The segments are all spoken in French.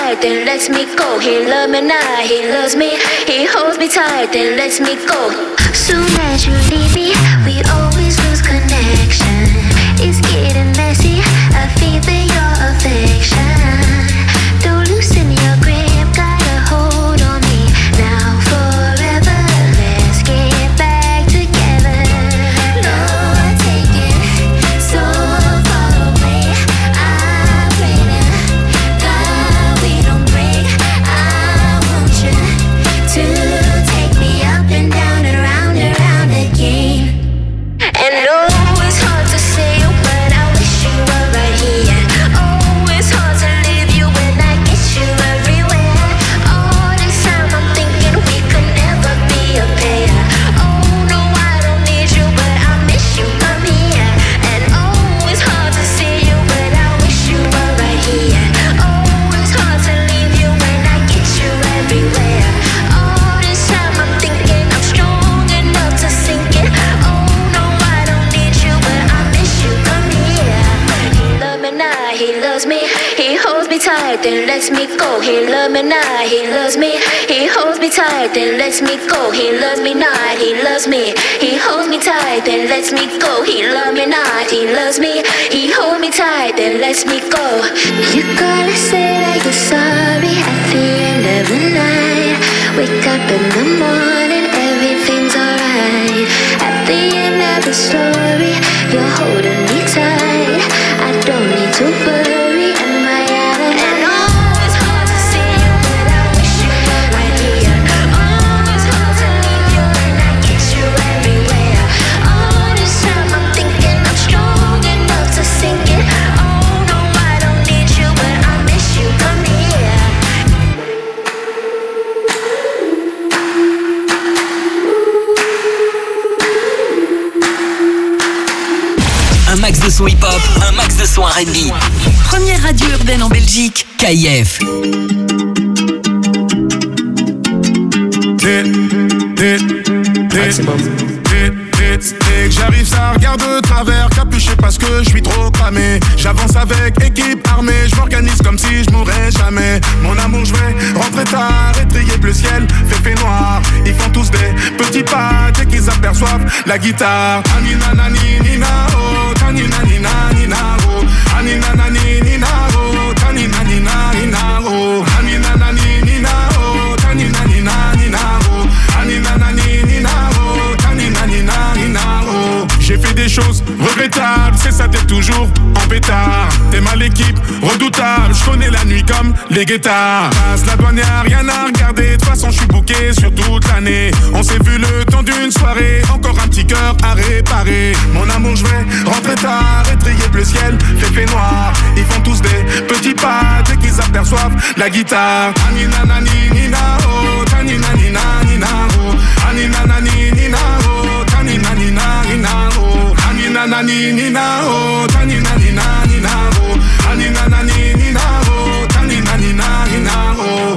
tight, then lets me go. He loves me now, he loves me. He holds me tight, then lets me go. Soon as you leave me, we always lose connection. It's getting messy, I feel your affection. Don't loosen your grip, got a hold on me. Now forever, let's get back together. No, I take it so far away. I pray to God we don't break. I want you to take me up and down and round again. And no, it's hard to say, but I wish you were right here. Oh, it's hard to leave you when I get you everywhere. All this time I'm thinking we could never be a pair. Oh no, I don't need you, but I miss you, come here. And oh, it's hard to see you, but I wish you were right here. Oh, it's hard to leave you when I get you everywhere. All this time I'm thinking I'm strong enough to sink it. Oh no, I don't need you, but I miss you, come here. He loves me now, he loves me. He holds me tight, then lets me go. He loves me now, he loves me. He holds me tight, then lets me go. He loves me now, he loves me. He holds me tight, then lets me go. He loves me now, he loves me. He holds me tight, then lets me go. You gotta say that you're sorry at the end of the night. Wake up in the morning, everything's alright. At the end of the story, you're holding me tight. I don't need to worry, am I out of hand? Oh, it's hard to see you, but I wish you were right here. Oh, it's hard to leave you when I get you everywhere. All this time I'm thinking I'm strong enough to sink it. Oh no, I don't need you, but I miss you, come here. Un max de son hip-hop, un max de son R&B. Première radio urbaine en Belgique. KIF. Dès que j'arrive ça regarde de travers, capuché parce que je suis trop cramé. J'avance avec équipe armée, je m'organise comme si je mourrais jamais. Mon amour je vais rentrer tard, étrier bleu ciel, fait noir. Ils font tous des petits pas dès qu'ils aperçoivent la guitare. Anina nani nina oh, tanina nina nina oh. Anina nani nina oh, tanina nina nina oh. Anina nani nina oh, tanina nina nina oh. Anina nani nina oh, tanina nina nina oh. J'ai fait des choses regrettables, c'est ça t'es toujours en pétard. T'es mal l'équipe, redoutable, je connais la nuit comme les guettards. Passe la douane, y'a rien à regarder, de toute façon je suis booké sur toute l'année. On s'est vu le temps d'une soirée, encore un petit cœur à réparer. Mon amour je vais rentrer tard, étrier bleu ciel, fait noir. Ils font tous des petits pas dès qu'ils aperçoivent la guitare. Anina nani nina oh, tanina nina nina oh. Anina nani nina oh, tanina nina nina oh. Anina nani nina oh, tanina nina nina oh. Anina nani nina oh, tanina nina nina oh.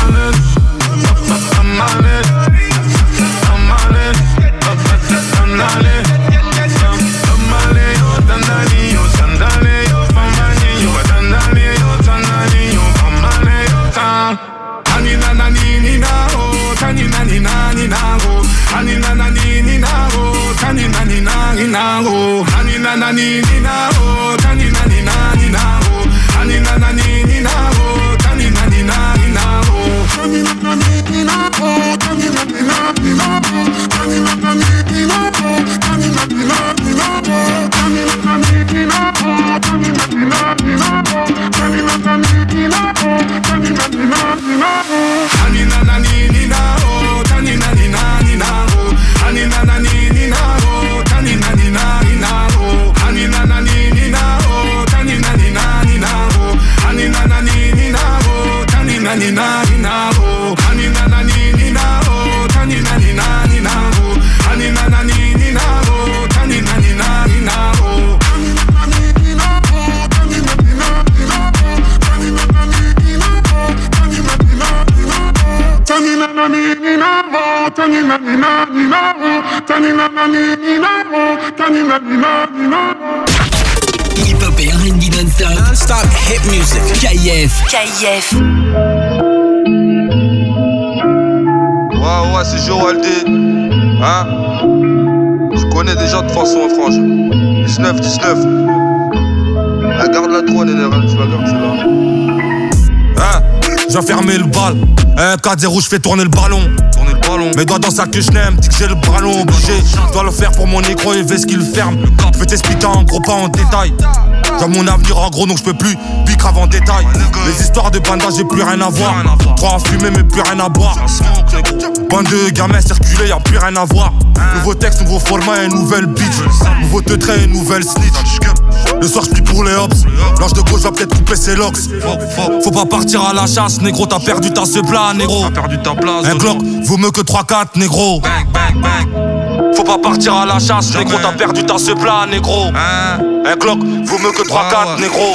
Anina nani nina oh, tanina nina nina oh. Anina nani nina oh, tanina nina nina oh. Anina nani nina oh, tanina nina nina oh. Anina nani nina oh, tanina nina nina oh. Anina nani nina oh, tanina nina nina oh. Anina nani nina oh, tanina nina nina oh. Anina nani nina oh, tanina nina nina oh. Anina nani nina oh, tanina nina nina oh. Anina nani nina oh, tanina nina nina oh. Anina nani nina oh, tanina nina nina oh. Anina nani nina oh, tanina nina nina oh. Anina nani nina oh, tanina nina nina oh. Anina nani nina oh, tanina nina nina oh. Anina nani nina oh, tanina nina nina oh. Anina nani nina oh, tanina nina nina oh. Anina nani nina oh, tanina nina nina oh. Tanina nani nina oh, tanina nina nina oh. Tanina nani nina oh, tanina nina nina oh. Hip-hop et R&B non-stop. Non-stop hit music. KIF. Ouais, c'est Joe Aldé. Hein? Je connais déjà de toute façon, franche. 19. Ah, garde la toi, Néné, tu vas garder celle-là. Hein? J'ai fermé le bal. 4-0, je fais tourner le ballon. Mes doigts dans sa queue, je n'aime, dis que j'ai le ballon obligé. Je dois le faire pour mon négro, il veut ce qu'il ferme. Je peux t'expliquer en gros, pas en détail. J'ai mon avenir en gros, donc je peux plus bicrave en détail. Les histoires de panda, j'ai plus rien à voir. Trop à fumer, mais plus rien à boire. Bande de gamins circulés, y'a plus rien à voir. Nouveau texte, nouveau format et nouvelle bitch. Nouveau teutré et nouvelle snitch. Le soir, j'prie pour les hops. L'ange de gauche va peut-être couper ses locks. Faut pas partir à la chasse, négro, t'as perdu ta plat, négro. Un Glock vaut mieux que 3-4, négro. Faut pas partir à la chasse, négro, t'as perdu ta plat, négro. Un Glock vaut mieux que 3-4, négro.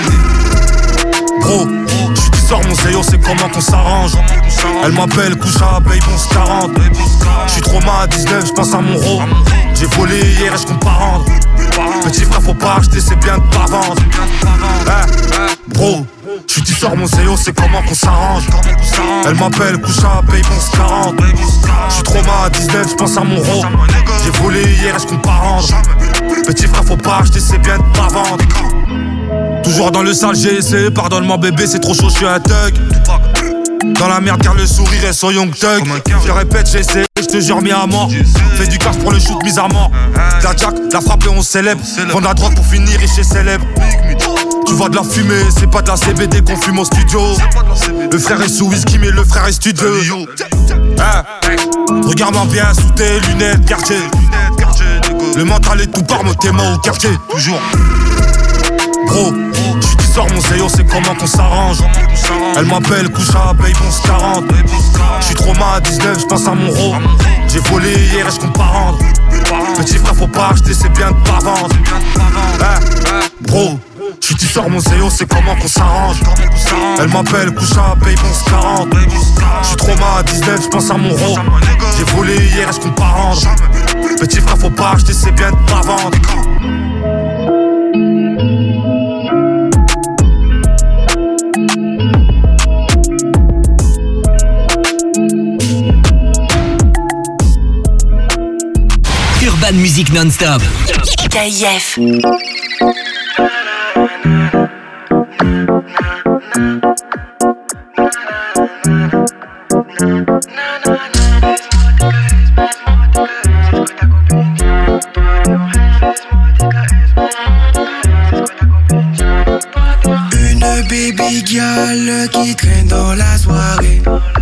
Bro, j'suis qui sors mon Zéo, c'est comment qu'on s'arrange. Elle m'appelle Koucha, babe, on se 40. J'suis trop mal à 19, j'pense à mon ro. J'ai volé hier et j'compte pas rendre. Petit frère, faut pas acheter, c'est bien de pas vendre. Bro, j'suis qui sors mon Zéo, c'est comment qu'on s'arrange. Elle m'appelle Koucha, babe, on se 40. J'suis trop mal à 19, j'pense à mon ro. J'ai volé hier et j'compte pas rendre. Petit frère, faut pas acheter, c'est bien de pas vendre. Toujours dans le sale, j'ai essayé, pardonne-moi bébé, c'est trop chaud, j'suis un thug. Dans la merde car le sourire est son young thug. Je répète, j'ai essayé, j'te jure mis à mort. Fais du cash pour le shoot, mise à mort. La jack, la frappe et on célèbre. Vendre la drogue pour finir riche et célèbre. Tu vois de la fumée, c'est pas de la CBD qu'on fume au studio. Le frère est sous whisky mais le frère est studieux. Regarde-moi bien sous tes lunettes quartier. Le mental est tout par tes mains au quartier. Toujours. Bro, j'suis qui sors mon Zéo, c'est comment qu'on s'arrange. Elle m'appelle Koucha, babe, on se 40. J'suis trop mal à 19, j'pense à mon ro. J'ai volé hier et j'compte pas rendre. Petit frère, faut pas acheter, c'est bien de pas vendre. Bro, j'suis qui sors mon Zéo, c'est comment qu'on s'arrange. Elle m'appelle Koucha, babe, on se 40. J'suis trop mal à 19, j'pense à mon ro. J'ai volé hier et j'compte pas rendre. Petit frère, faut pas acheter, c'est bien de pas vendre. Urban Music non-stop. KIF. Une baby girl qui traîne dans la soirée.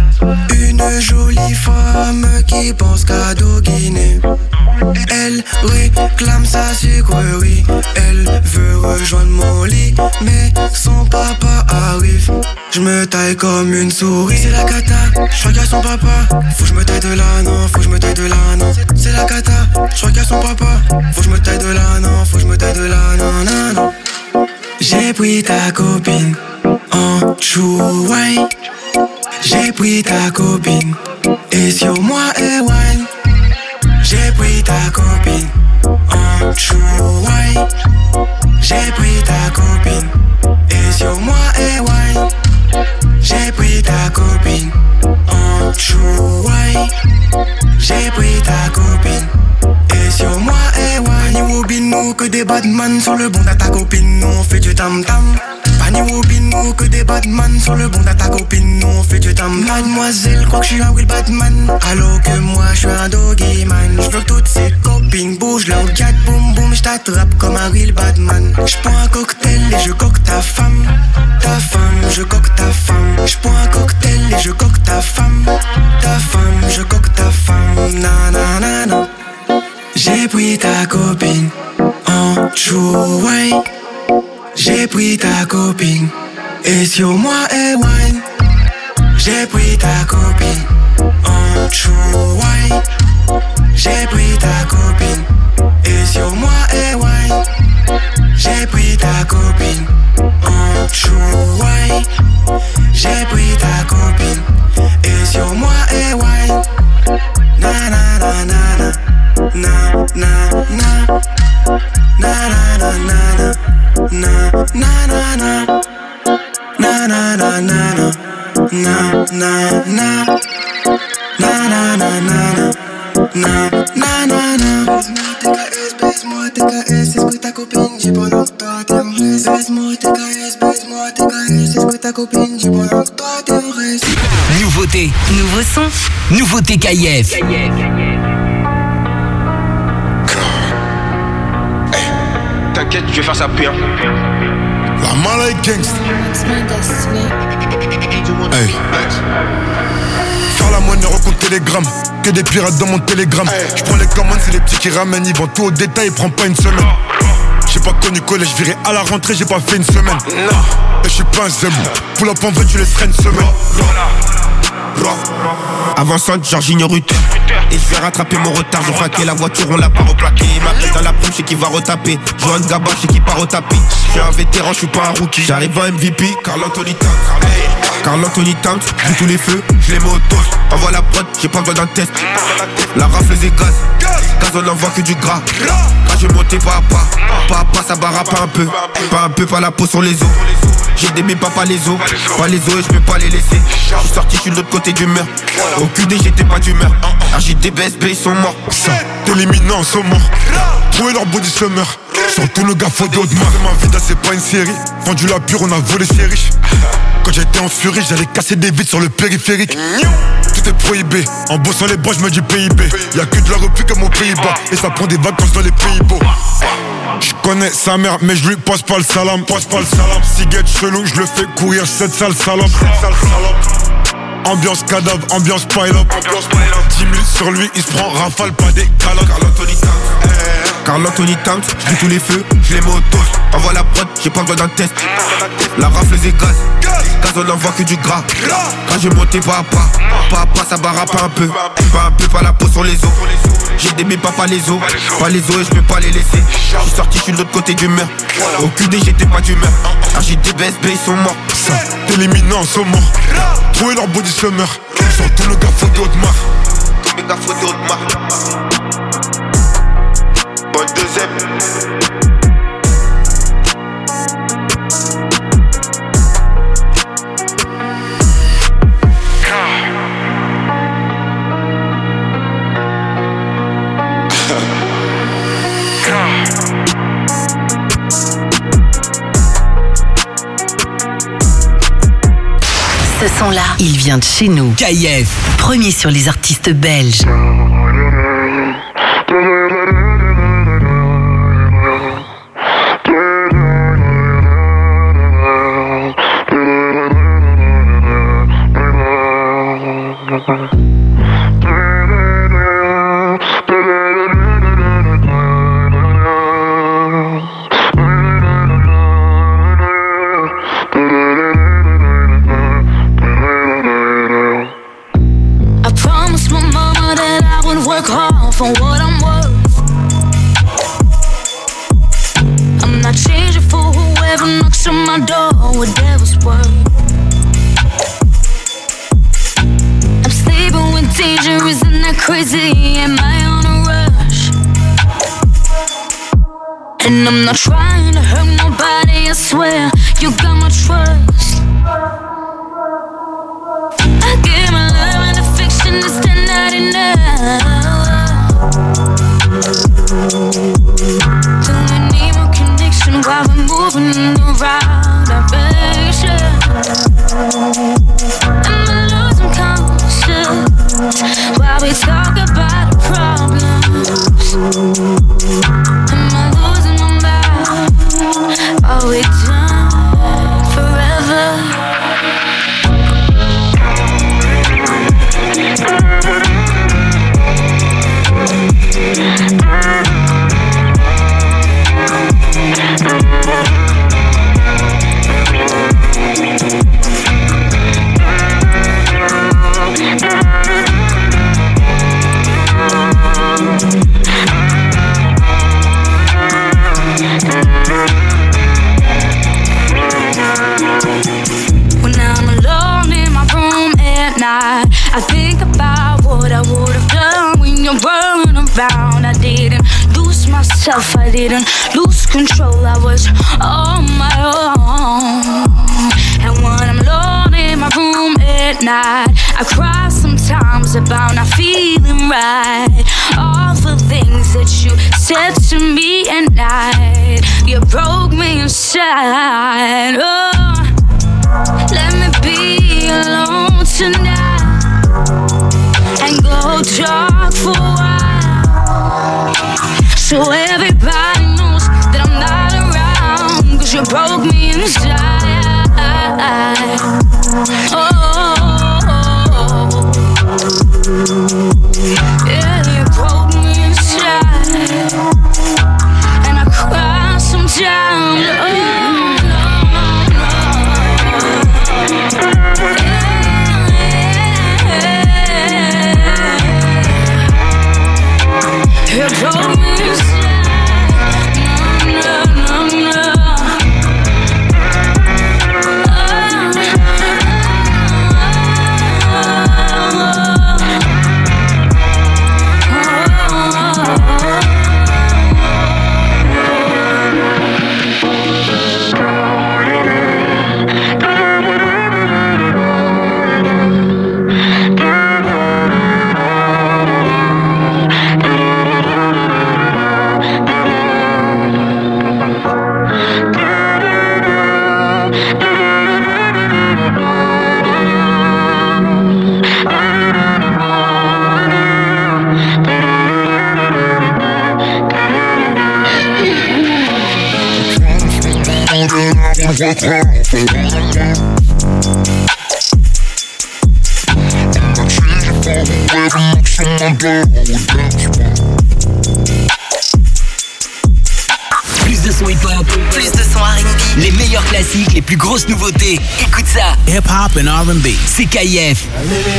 Une jolie femme qui pense qu'à doguiner. Elle réclame sa sucrerie. Elle veut rejoindre mon lit, mais son papa arrive. Je me taille comme une souris. C'est la cata, je regarde son papa. Faut que je me taille de là, non, faut que je me taille de là, non. C'est la cata, je regarde son papa. Faut que je me taille de là, non, faut que je me taille de là, non, non, non. J'ai pris ta copine en chouaille. J'ai pris ta copine et sur moi et wine. J'ai pris ta copine en chouaille. J'ai pris ta copine et sur moi et wine. J'ai pris ta copine en chouaille. J'ai pris ta copine et sur moi et wine. Ni Robin ou que des badman sur le bon de ta copine. Nous on fait du tam tam. Pas ni Robin ou que des badman sur le bon de ta copine. Nous on fait du tam. Mademoiselle crois que je suis un real badman, alors que moi je suis un doggy man. Je veux que toutes ces copines bougent leur gat boum boum. Je t'attrape comme un real badman. Je prends un cocktail et je coque ta femme. Ta femme, je coque ta femme. Je prends un cocktail et je coque ta femme. Ta femme, je coque ta femme. Na na na na. J'ai pris ta copine en chouaille. J'ai pris ta copine et sur moi et wine. J'ai pris ta copine en chouaille. J'ai pris ta copine et sur moi et wine. J'ai pris ta copine en chouaille. J'ai pris ta copine et sur moi et wine. Na na na na na na na na na na na na. Na, na, na, na. Baise-moi TKS, c'est ce que ta copine dit pendant que toi t'es en reste. Baise-moi TKS, c'est ce que ta copine dit pendant que toi t'es en reste. Nouveauté, Nouveau son. nouveauté KIF. T'inquiète, je vais faire ça bien. La Malay Gangsta. Hey. Faire la monnaie, recompte télégramme. Que des pirates dans mon télégramme. J'prends les commandes, c'est les petits qui ramènent. Ils vendent tout au détail, ils prennent pas une semaine. J'ai pas connu collège, viré à la rentrée, j'ai pas fait une semaine. Et j'suis pas un zèbre. Pull up en veut, tu laisserais une semaine. Avançante, Jorginho Rutter. Et je vais rattraper mon retard. J'ai fraqué la voiture, on l'a pas replaqué. Ma pute dans la prime, je sais qui va retaper. Johan Gaba, je sais qui part au tapis. Je suis un vétéran, je suis pas un rookie. J'arrive en MVP, Carl Anthony Towns. Carl Anthony Towns, j'joue tous les feux, je les mets au toast. Envoie la prod, j'ai pas besoin d'un test. La rafle des gaz, gaz on envoie que du gras. Quand je vais monter pas à pas, pas à pas ça barra pas un peu. Pas un peu, pas la peau sur les os. J'ai des mais pas les os. Pas les os et je peux pas les laisser. J'suis sorti, j'suis de l'autre côté du mur. Au QD j'étais pas d'humeur. RJD, BSB ils sont morts. Ça, t'éliminant, sont morts. Trouver leur body summer. Sur tous nos gars, faut d'autres marques. Ma vida, c'est pas une série. Vendu la pure, on a volé, c'est riche. Quand j'étais en furie, j'allais casser des vitres sur le périphérique. Tout est prohibé. En bossant les bras, je me dis PIB. Y'a que de la repli comme aux Pays-Bas. Et ça prend des vacances dans les Pays-Bas. Je connais sa mère, mais je lui passe pas le salam. Ciguette chelou, je le fais courir cette sale salope. Ambiance cadavre, ambiance pile-up. 10 000 sur lui, il se prend rafale, pas des calottes. Carl Anthony Towns, j'joue tous les feux, je les mets au toast. Envoie la prod, j'ai pas besoin d'un test. La rafle des gaz, gaz on envoie que du gras. Quand je vais monter pas à pas, pas à pas ça barra pas un peu. Pas un peu, pas la peau sur les os. J'ai des mais pas les os. Pas les os et je peux pas les laisser. J'suis sorti, j'suis de l'autre côté du mur. Au QD j'étais pas d'humeur. RJD, BSB ils sont morts. Ça, t'éliminant, sont morts. Trouver leur body summer. Sur tous nos gars, faut d'autres marques. Tous mes gars, faut d'autres marques. Bonne deuxième. Ce son-là, il vient de chez nous. KIF. Premier sur les artistes belges. For what I'm worth, I'm not changing for whoever knocks on my door, whatever's worth. I'm sleeping with danger, isn't that crazy? Am I on a rush? And I'm not trying to hurt nobody, I swear, you got my trust. I give my love and affection, is that not enough? Do we need more connection while we're moving in the right direction? Am I losing conscience while we talk about the problems? Am I losing my mind? Are we done forever? When I'm alone in my room at night, I think about what I would have done when you weren't around. I didn't lose myself, I didn't lose control, I was on my own. And when I'm alone in my my room at night. I cry sometimes about not feeling right. All the things that you said to me at night, you broke me inside. Oh, let me be alone tonight and go dark for a while, so everybody knows that I'm not around, 'cause you broke me inside. Oh, yeah, you broke me inside, and I cry sometimes. Oh, you broke me inside. No, no, no, no. Plus de son hip-hop, Plus de son R&B. les meilleurs classiques, les plus grosses nouveautés. Écoute ça. Hip-hop and R&B. C'est KIF.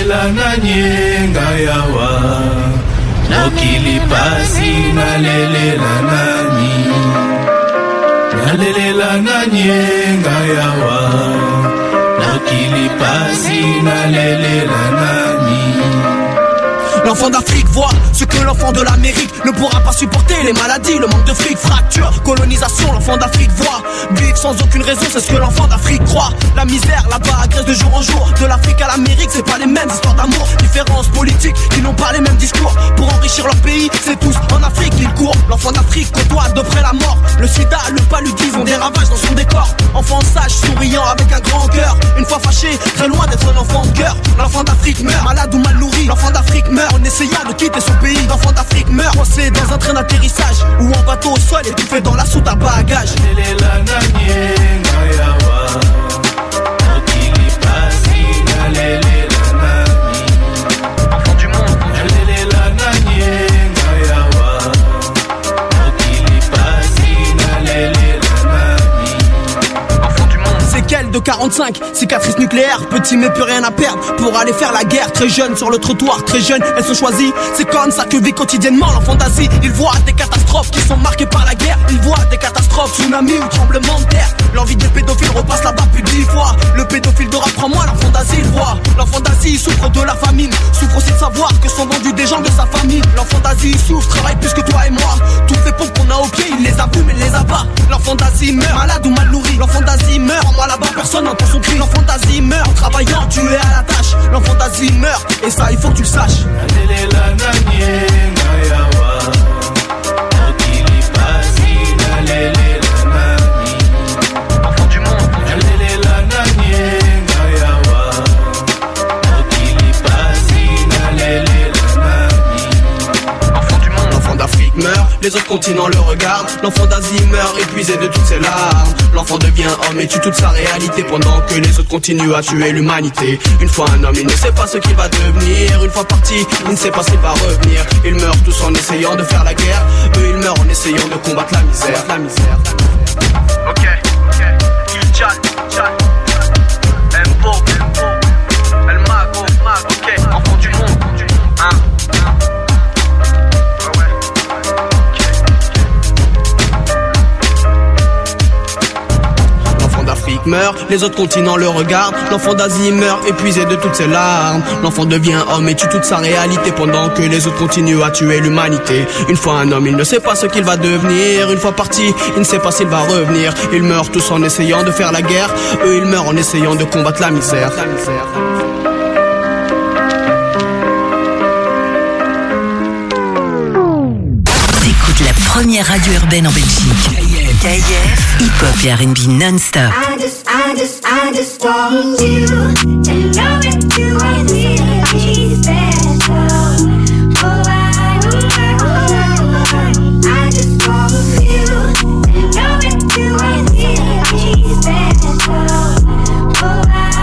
L'enfant d'Afrique voit ce que l'enfant de l'Amérique ne pourra pas supporter. Les maladies, le manque de fric, fracture, colonisation. L'enfant d'Afrique voit vivre sans aucune raison, c'est ce que l'enfant d'Afrique croit. La misère là-bas agresse de jour en jour. De l'Afrique à l'Amérique, c'est pas les mêmes histoires d'amour. Différences politiques qui n'ont pas les mêmes discours. Pour enrichir leur pays, c'est tous en Afrique qu'ils courent. L'enfant d'Afrique côtoie de près la mort. Le sida, le paludisme ont des ravages dans son décor. Enfant sage, souriant avec un grand cœur. Une fois fâché, très loin d'être un enfant de cœur. L'enfant d'Afrique meurt, malade ou mal nourri. L'enfant d'Afrique meurt en essayant de quitter son pays. L'enfant d'Afrique meurt coincé dans un train d'atterrissage ou en bateau au sol étouffé dans la soute à bagages. Enfant du monde. Séquelles de 45, cicatrice nucléaire. Petit mais plus rien à perdre pour aller faire la guerre. Très jeune sur le trottoir, très jeune, elle se choisit. C'est comme ça que vit quotidiennement l'enfant d'Asie. Il voit des catastrophes qui sont marquées par la guerre. Il voit des catastrophes, tsunamis ou tremblements de terre. L'envie des pédophiles repasse là-bas plus de 10 fois. Le pédophile d'Europe prend moins, l'enfant d'Asie il voit. L'enfant d'Asie souffre de la famine. Souffre aussi de savoir que sont vendus des gens de sa famille. L'enfant d'Asie souffre, travaille plus que toi et moi. Toutes les pauvres qu'on a au pied, il les a vus mais il les a pas. L'enfant d'Asie meurt, malade ou mal nourri. L'enfant d'Asie meurt, en moi là-bas personne n'entend son cri. L'enfant d'Asie meurt, en travaillant tu es à la tâche. L'enfant d'Asie meurt, et ça il faut que tu le saches. Enfant du monde. Enfant du monde. L'enfant d'Afrique meurt, les autres continents le regardent. L'enfant d'Asie meurt épuisé de toutes ses larmes. L'enfant devient homme et tue toute sa réalité pendant que les autres continuent à tuer l'humanité. Une fois un homme, il ne sait pas ce qu'il va devenir. Une fois parti, il ne sait pas s'il va revenir. Ils meurent tous en essayant de faire la guerre. Eux, ils meurent en essayant de combattre la misère. La misère. Ok. Tchal, tchal. Mbo, El Mago, ok. Enfant du monde. Hein. L'enfant d'Afrique meurt, meurt, les autres continents le regardent. L'enfant d'Asie meurt épuisé de toutes ses larmes. L'enfant devient homme et tue toute sa réalité pendant que les autres continuent à tuer l'humanité. Une fois un homme, il ne sait pas ce qu'il va devenir. Une fois parti, il ne sait pas s'il va revenir. Ils meurent tous en essayant de faire la guerre. Eux, ils meurent en essayant de combattre la misère. T'écoutes la première radio urbaine en Belgique. KIF, hip-hop et R&B non-stop. I just want you to know that you are really special. Oh, I just want you to know that you are really special. Oh,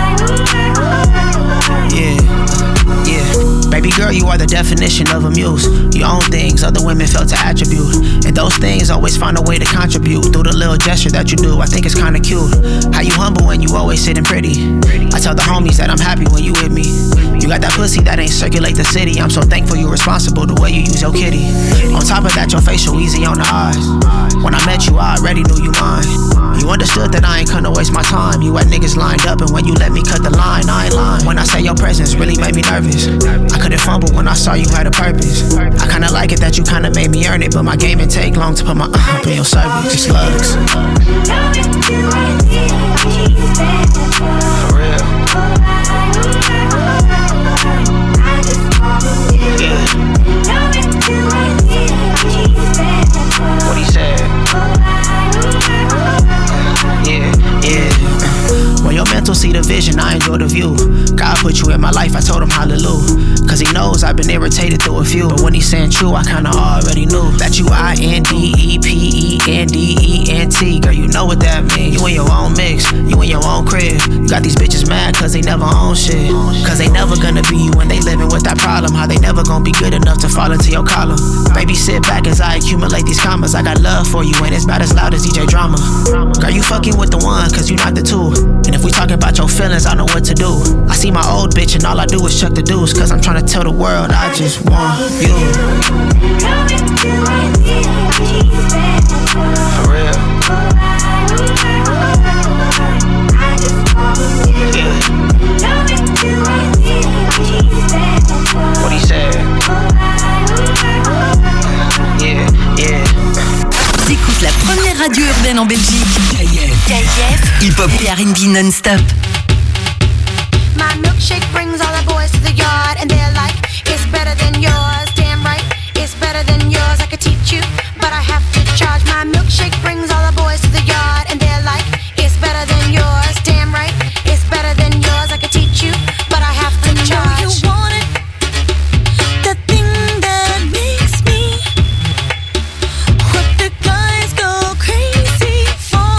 yeah. Baby girl, you are the definition of a muse. You own things other women fail to attribute. And those things always find a way to contribute. Through the little gesture that you do, I think it's kinda cute. How you humble when you always sitting pretty. I tell the homies that I'm happy when you with me. You got that pussy that ain't circulate the city. I'm so thankful you're responsible the way you use your kitty. On top of that, your facial easy on the eyes. When I met you, I already knew you mine. You understood that I ain't gonna waste my time. You had niggas lined up, and when you let me cut the line, I ain't lying. When I say your presence really made me nervous. I couldn't fumble when I saw you had a purpose. I kinda like it that you kinda made me earn it, but my game didn't take long to put my up in your service. It's slugs. For real. Yeah. What he said. Yeah. When your mental see the vision, I enjoy the view. God put you in my life, I told him hallelujah. Cause he knows I've been irritated through a few. But when he's saying true, I kinda already knew that you INDEPENDENT. Girl, you know what that means. You in your own mix, you in your own crib. You got these bitches mad cause they never own shit. Cause they never gonna be you when they living with that problem. How they never gonna be good enough to fall into your column. Baby, sit back as I accumulate these commas. I got love for you and it's about as loud as DJ Drama. Girl, you fucking with the one cause you not the two. And if we talking about your feelings, I know what to do. I see my old bitch and all I do is chuck the deuce. Cause I'm trying to tell the world I just want you. For real. Yeah. What he said. Yeah. T'écoutes la première radio urbaine en Belgique. KIF, hip-hop et R&B non-stop. My milkshake brings all the boys to the yard, and they're like, it's better than yours. Damn right, it's better than yours. I could teach you, but I have to charge. My milkshake brings all the boys to the yard, and they're like, it's better than yours. Damn right, it's better than yours. I could teach you, but I have to charge. You want it, the thing that makes me what the guys go crazy for.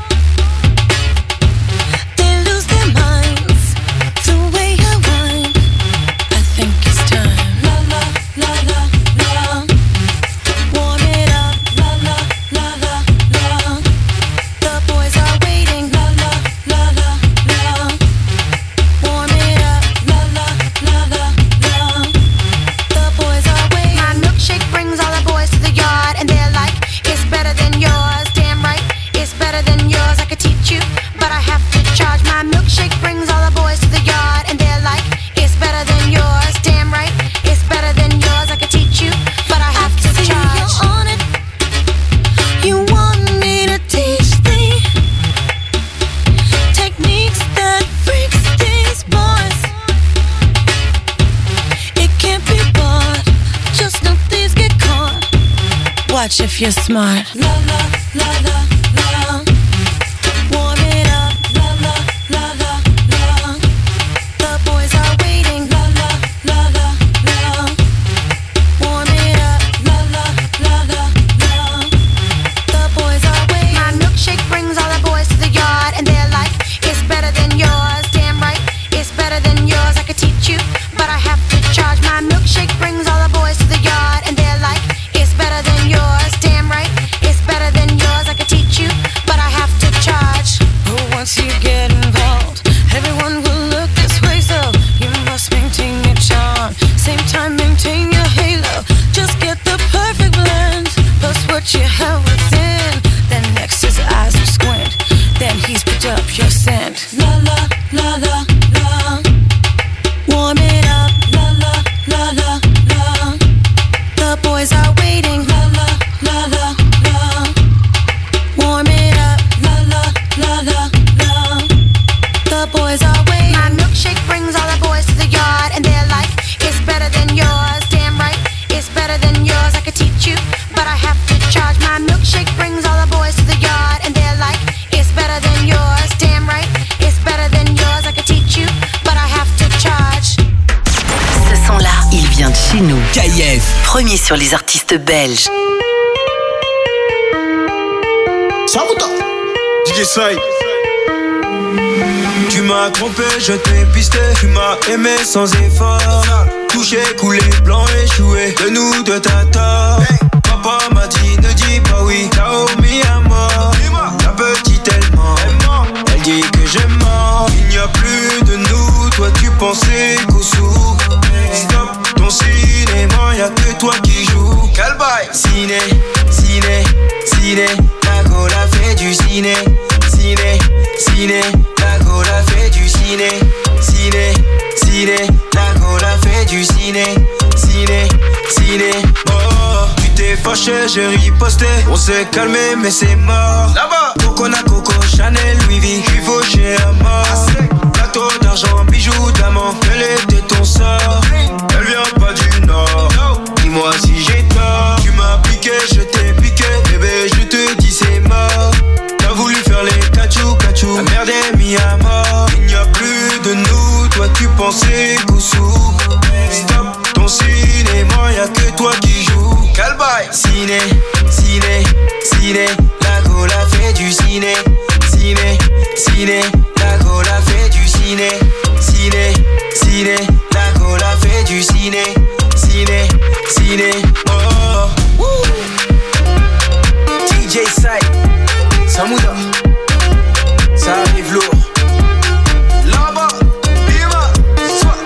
They lose their minds the way I whine. I think it's time. La la la la la. Warm it up. La la la la la. The boys are waiting. La la la la la. Warm it up. La la la la la. The boys are waiting. My milkshake brings all the boys to the yard, and they're like, it's better than yours. Damn right, it's better than yours. I could teach you, but I have to charge. My milkshake brings all the boys to the yard, and they're like, it's better than yours. Damn right, it's better than yours. I could teach you, but I have to See charge. you're on it. You want me to teach thee techniques that freaks these boys. It can't be bought. Just know thieves get caught. Watch if you're smart. La la la la la. Warm it up. La la la la la. The boys are waiting. La la la la la. Warm it up. La la la la la. The boys are waiting. My milkshake brings all the boys to the yard, and they're like, it's better than yours. Damn right, it's better than yours. I could teach you, but I have to charge. My milkshake brings all the boys to the yard, and they're like, it's better than yours. Damn right, it's better than yours. I could teach you, could teach you, but I have to charge. My milkshake brings all the boys to the yard, and they're like, it's better than yours. Damn right, it's better than yours. I could teach you, but I have to charge. Ce son-là, il vient de chez nous. KF, premier sur les artistes belges. DJ Side. Tu m'as trompé, je t'ai pisté. Tu m'as aimé sans effort. Touché, coulé, blanc, échoué. De nous deux t'as hey. Papa m'a dit, ne dis pas oui. T'as omis à mort. La petite elle ment. Elle dit que je mens. Il n'y a plus de nous. Toi tu pensais qu'au sous. Stop ton cinéma, y'a que toi qui joues. Calbaï. Ciné, ciné, ciné. La cola fait du ciné. Ciné, ciné. La cola fait du ciné. Ciné, ciné. La cola fait du ciné. Ciné, ciné. Oh, tu t'es fâché, j'ai riposté. On s'est calmé mais c'est mort. Là-bas, Cocona, Coco, Chanel, Louis V. J'suis fauché à mort. Plateau d'argent, bijoux, diamants. Quel était ton sort? Elle vient pas du Nord. Dis-moi si j'ai tort. Tu m'as piqué, je t'ai piqué. Bébé, je te dis c'est mort. T'as voulu faire les cachou. La merde est mise à mort. Il n'y a plus de nous. Toi tu pensais qu'au sous. Stop ton cinéma, y'a que toi qui joues. Calbaï. Ciné, ciné, ciné. La cola fait du ciné. Ciné, ciné. La cola fait du ciné. Ciné, ciné. La cola fait du ciné. Ciné, ciné. Oh. DJ Side. Samouda. Ça arrive lourd. Là-bas, Bima, soit.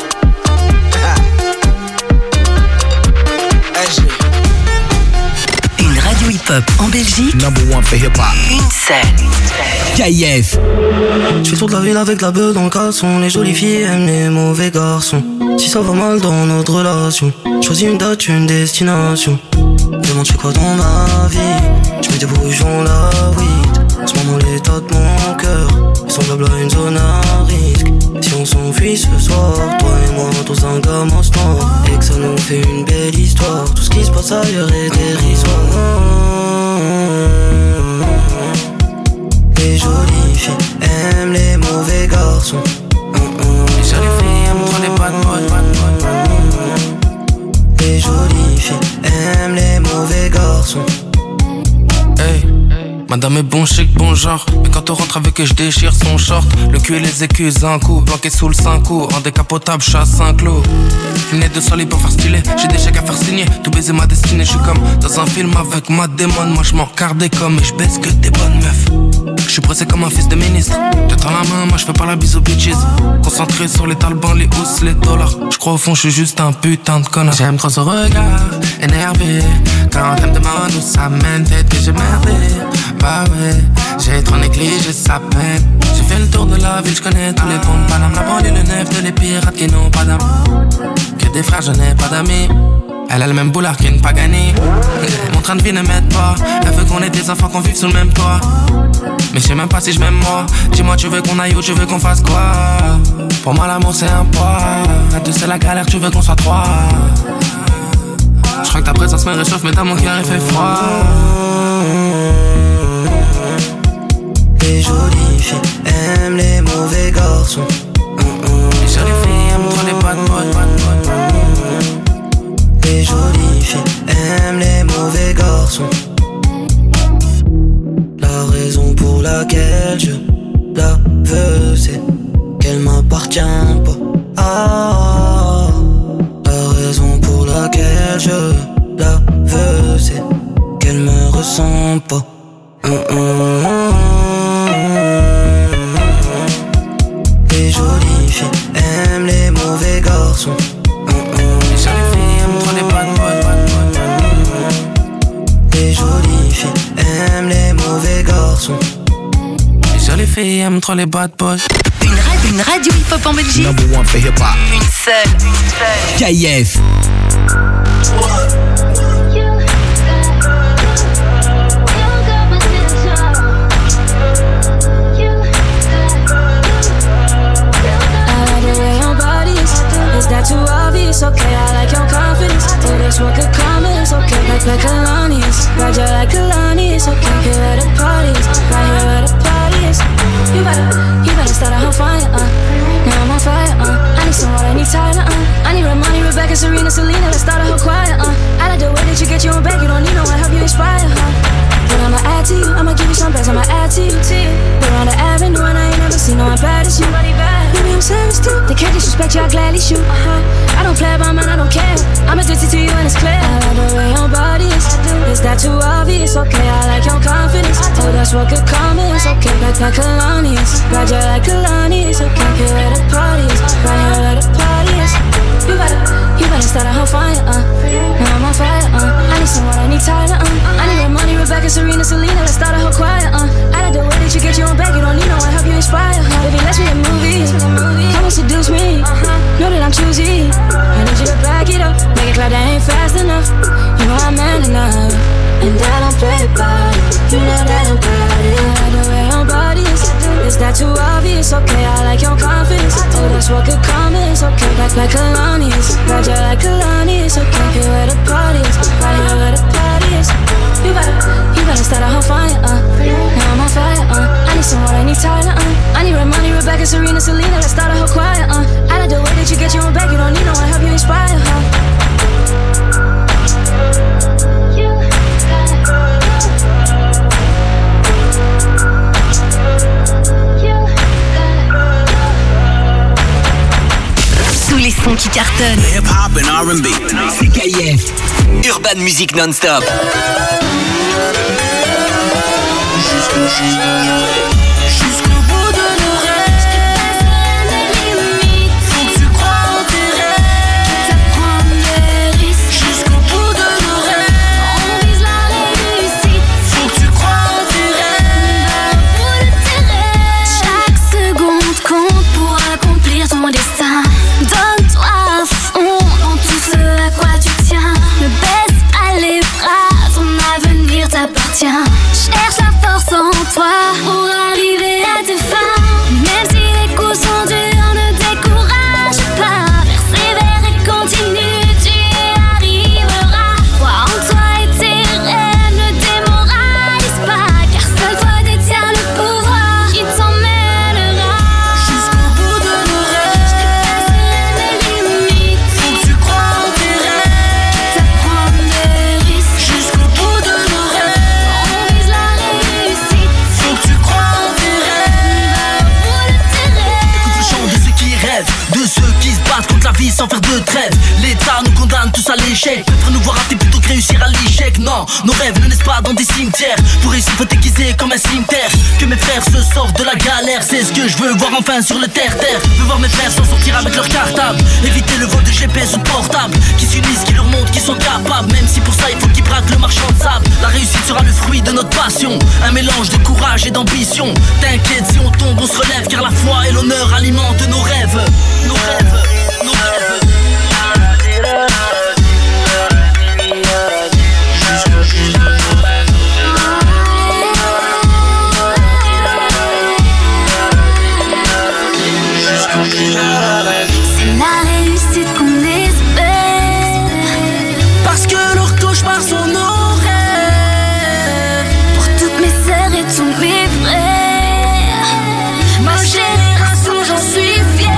Une radio hip-hop en Belgique. Number one for hip-hop. Une seule. KF. Je fais le tour de la ville avec la beuh dans le caleçon. Les jolies filles aiment les mauvais garçons. Si ça va mal dans notre relation, choisis une date, une destination. Demande je fais quoi dans ma vie. Je me débrouille, j'en la weed. En ce moment l'état de mon cœur est semblable à une zone à risque. Si on s'enfuit ce soir, toi et moi dans un gamin noir, et que ça nous fait une belle histoire, tout ce qui se passe ailleurs est dérisoire. Les jolies filles aiment les mauvais garçons. Les jolies filles aiment trop les bad boys. Les jolies filles aiment les mauvais garçons. Hey. Madame est bon chic, bon genre. Mais quand on rentre avec elle, je déchire son short. Le cul et les écus, un coup. Planqué sous le 5 coups. En décapotable, chasse un clou. Lunettes de soleil pour faire stylé. J'ai des chèques à faire signer. Tout baiser ma destinée. Je suis comme dans un film avec Matt Damon. Moi je m'en cardé comme et je baisse que des bonnes meufs. Je suis pressé comme un fils de ministre. T'attends la main, moi je fais pas la bise aux bitches. Concentré sur les talbans, les housses, les dollars. Je crois au fond, je suis juste un putain de connard. J'aime trop ce regard, énervé. Quand elle me demande où ça mène, peut-être que j'ai merdé. Bah ouais, j'ai trop négligé sa peine. J'ai fait le tour de la ville, je connais tous les ponts de Paname. La banlieue, le neuf de les pirates qui n'ont pas d'âme. Que des frères, je n'ai pas d'amis. Elle a le même boulard qu'une Pagani. Mon train de vie ne m'aide pas. Elle veut qu'on ait des enfants, qu'on vive sous le même toit. Mais je sais même pas si je m'aime moi. Dis-moi, tu veux qu'on aille où, tu veux qu'on fasse quoi? Pour moi l'amour c'est un poids. À deux c'est la galère, tu veux qu'on soit trois. Je crois que ta présence me réchauffe, mais dans mon cœur il fait froid. Les jolies filles aiment les mauvais garçons. Les jolies filles aiment trop les bad boys. Les jolies filles aiment les mauvais garçons. La raison pour laquelle je la veux, c'est qu'elle m'appartient pas. Ah, la raison pour laquelle je la veux, c'est qu'elle me ressemble pas. Les jolies filles aiment les mauvais garçons. Les jolies filles aiment trop les bad boys. Les jolies filles aiment les mauvais garçons. Les jolies filles aiment trop les bad boys. Une radio hip-hop en Belgique. Number one for hip-hop. Une seule. KF. Is that too obvious? Okay, I like your confidence. Oh, this what could come is okay. Like They can't disrespect you, I gladly shoot. I don't play about man, I don't care. I'm addicted to you and it's clear. I like the way your body is. Is that too obvious? Okay, I like your confidence. Oh, that's what good karma is. Okay, like Kalani's. Ride you like Kalani's. Okay, here where the party is. Right here where the party is. You better start a whole fire, Now I'm on fire, I need someone, I need Tyler, I need Red Money, Rebecca, Serena, Selena, let's start a whole choir, I like the way that you get your own back, you don't need no one, help you inspire, Baby, let's make a movie, come and seduce me, know that I'm choosy, I need you to back it up, make it clear that ain't fast enough, you know I'm man enough, and I don't play about it, you know that I'm proud of it, I like the way your body is that too obvious? Okay, I like your confidence, oh, that's what good karma is, okay, like Kalani's, ride you like Kalani's, okay, here where the party is, right here where the party is, you better start a whole fire, now I'm on fire, I need someone, I need Tyler, I need Red Money, Rebecca, Serena, Selena, let's start a whole choir, I like the way that you get your own back, you don't need no one, help you inspire, Tous les sons qui cartonnent. Hip hop and R&B. C'est KIF. Urban Music non-stop. Jusqu'au bout de nos rêves, faut que tu crois en tes rêves, prendre des risques. Jusqu'au bout de nos rêves, on vise la réussite. Faut que tu crois en tes rêves, au bout de tes rêves. Chaque seconde compte pour accomplir ton destin. Donne-toi à fond dans tout ce à quoi tu tiens. Ne baisse pas les bras, ton avenir t'appartient. Cherche la force en toi pour arriver à tes fins. Même si les coups sont durs, ne décourage pas. Persévère et continue, tu y arriveras. Crois en toi et tes rêves, ne démoralise pas. Car seul toi détiens le pouvoir qui t'emmènera jusqu'au bout de nos rêves. Des limites, faut que tu crois en tes rêves, prendre des risques. jusqu'au bout de nos rêves, On vise la réussite. faut que tu crois en tes rêves, Au bout de tes rêves. Écoute le chant de ceux qui rêvent, de ceux qui se battent contre la vie sans faire de trêve. L'État nous condamne tous à l'échec. Préfère nous voir rater plutôt que réussir à l'échec. Non, nos rêves ne naissent pas dans des cimetières. Pour réussir faut déguiser comme un cimetière. Que mes frères se sortent de la galère, c'est ce que je veux voir enfin sur le terre-terre. Veux voir mes frères s'en sortir avec leur cartable. Éviter le vol de GPS ou portable. Qui s'unissent, qui leur montrent qu'ils sont capables. Même si pour ça il faut qu'ils braquent le marchand de sable. La réussite sera le fruit de notre passion. Un mélange de courage et d'ambition. T'inquiète, si on tombe on se relève. Car la foi et l'honneur alimentent nos rêves. Nos rêves, nos rêves. C'est la réussite qu'on espère. Parce que leurs cauchemars sont nos rêves. Pour toutes mes sœurs et tous mes frères, ma génération, j'en suis fière.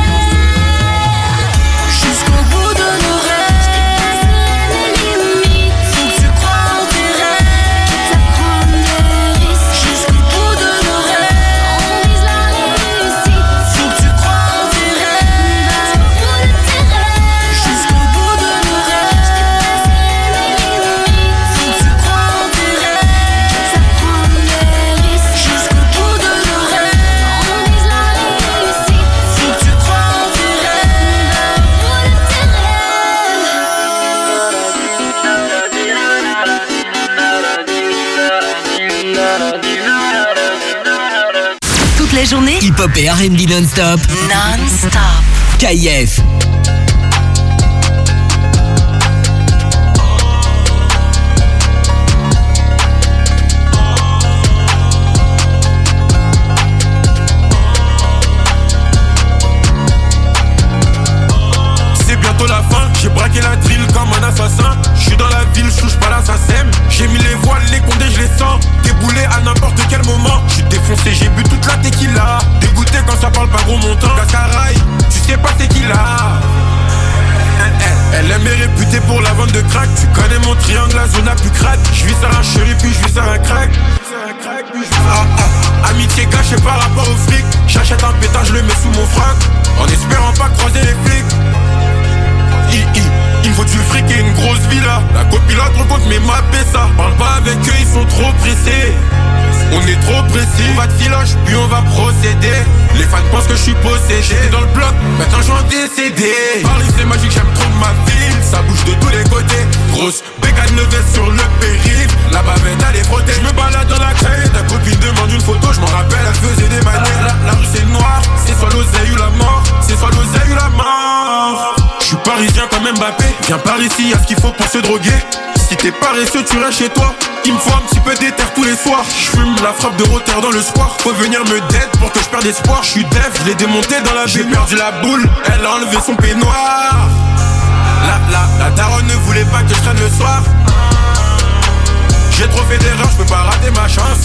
jusqu'au bout de nos rêves, Des limites, faut que tu crois en tes rêves, prendre des risques. jusqu'au bout de nos rêves, On vise la réussite. faut que tu crois en tes rêves, Au bout de tes rêves. jusqu'au bout de nos rêves, faut que tu crois en tes rêves, Prendre des risques. jusqu'au bout de nos rêves, On vise la réussite. faut que tu crois en tes rêves. Au bout de tes rêves. Toute la journée, Hip-hop et R&B non-stop. non-stop. KIF. C'est bientôt la fin, j'ai braqué la drill comme un assassin. J'suis dans la ville, j'touche pas l'assassin. J'ai mis les voiles, les condés, je les sens. Déboulé à n'importe quel moment. J'suis défoncé, j'ai bu toute la tequila. Dégoûté quand ça parle pas gros montant. Cascaraï, tu sais pas c'est qui là. Elle aime est réputée pour la vente de crack. Tu connais mon triangle, la zone la plus crade. J'vis sur un chéri puis j'vis sur un crack. Amitié cachée par rapport au fric. J'achète un pétard, je le mets sous mon froc, en espérant pas croiser les flics. Il me faut du fric et une grosse villa. La copilote rencontre mes mappés ça. Parle pas avec eux, ils sont trop pressés. On est trop précis, on va de filoche, puis on va procéder. Les fans pensent que je suis possédé. J'étais dans le bloc, maintenant je vais décéder. Paris c'est magique, j'aime trop ma ville. Ça bouge de tous les côtés. Grosse bécane levée sur le périph'. La bavette elle est frottée. Je me balade dans la caille. Ta copine demande une photo, je m'en rappelle, elle faisait des manières. La rue c'est noir, c'est soit l'oseille ou la mort. C'est soit l'oseille ou la mort. Je suis parisien comme Mbappé. Viens par ici, y'a ce qu'il faut pour se droguer. Si t'es paresseux, tu restes chez toi. Il me faut un petit peu d'éther tous les soirs. J'fume la frappe de rotter dans le square. Faut venir me dead pour que je perde espoir. J'suis dev, je l'ai démonté dans la vie. J'ai perdu la boule, elle a enlevé son peignoir. La daronne ne voulait pas que je traîne le soir. J'ai trop fait d'erreurs, j'peux pas rater ma chance.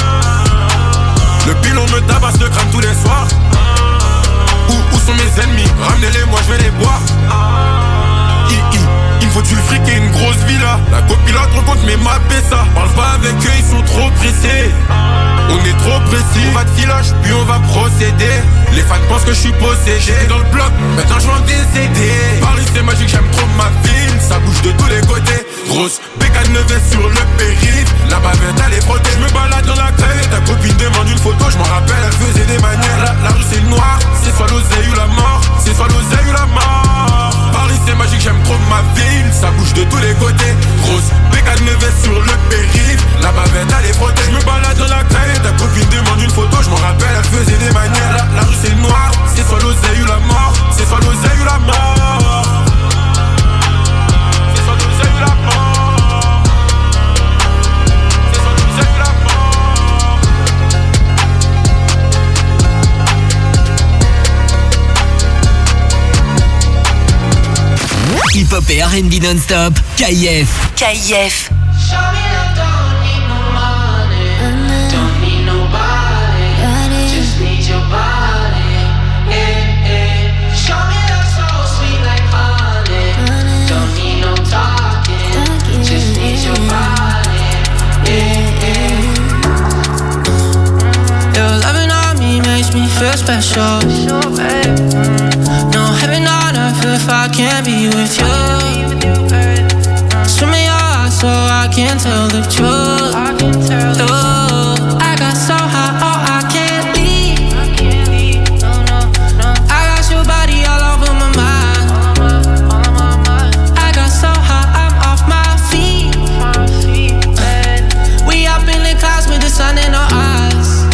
Le pilon me tabasse le crâne tous les soirs. Où sont mes ennemis? Ramenez-les, moi je vais les boire. Il me faut du fric et une grosse villa. La copilote rencontre mes mappés ça. Parle pas avec eux, ils sont trop pressés. On est trop précis. On va de filoche, puis on va procéder. Les fans pensent que je suis possédé. J'étais dans le bloc, maintenant je vais en décéder. Paris c'est magique, j'aime trop ma ville. Ça bouge de tous les côtés. Grosse bécane levée sur le périph'. La bavette elle est frottée. Je me balade dans la caille. Ta copine demande une photo, je m'en rappelle, elle faisait des manières. La rue c'est noir, c'est soit l'oseille ou la mort. C'est soit l'oseille ou la mort. Paris c'est magique, j'aime trop ma ville. Ça bouge de tous les côtés. Grosse bécane levée sur le périph'. La bavette elle est frottée. Je me balade dans la caille. Ta copine demande une photo, je m'en rappelle, elle faisait des manières. La rue c'est noir, c'est soit l'oseille ou la mort. C'est soit l'oseille ou la mort. C'est soit l'oseille ou la mort. C'est soit l'oseille ou la mort. Hip-hop et R&B non-stop, KIF. KIF. Feel special. No heaven on earth if I can't be with you. Swim in your eyes so I can tell the truth. Oh, I got so high, oh I can't leave. I got your body all over my mind. I got so high, I'm off my feet. We up in the clouds with the sun in our eyes.